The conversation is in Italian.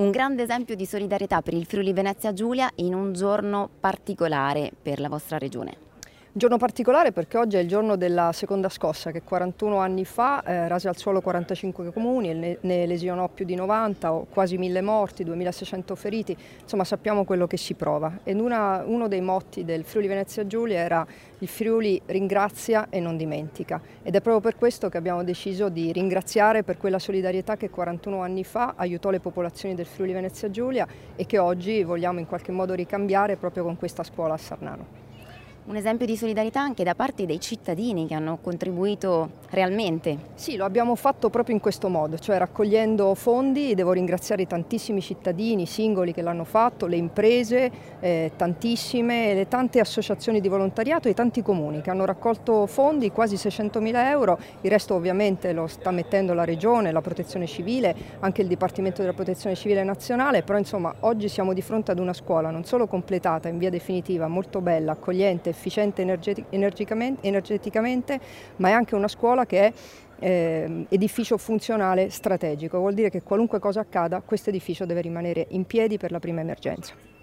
Un grande esempio di solidarietà per il Friuli Venezia Giulia in un giorno particolare per la vostra regione. Giorno particolare perché oggi è il giorno della seconda scossa che 41 anni fa rase al suolo 45 comuni e ne lesionò più di 90, quasi 1000 morti, 2600 feriti, insomma sappiamo quello che si prova. E uno dei motti del Friuli Venezia Giulia era il Friuli ringrazia e non dimentica, ed è proprio per questo che abbiamo deciso di ringraziare per quella solidarietà che 41 anni fa aiutò le popolazioni del Friuli Venezia Giulia e che oggi vogliamo in qualche modo ricambiare proprio con questa scuola a Sarnano. Un esempio di solidarietà anche da parte dei cittadini che hanno contribuito realmente. Sì, lo abbiamo fatto proprio in questo modo, cioè raccogliendo fondi. Devo ringraziare i tantissimi cittadini singoli che l'hanno fatto, le imprese, tantissime, le tante associazioni di volontariato e i tanti comuni che hanno raccolto fondi, quasi 600.000 euro. Il resto ovviamente lo sta mettendo la Regione, la Protezione Civile, anche il Dipartimento della Protezione Civile Nazionale, però insomma oggi siamo di fronte ad una scuola non solo completata in via definitiva, molto bella, accogliente, efficiente energeticamente, ma è anche una scuola che è edificio funzionale strategico. Vuol dire che qualunque cosa accada, questo edificio deve rimanere in piedi per la prima emergenza.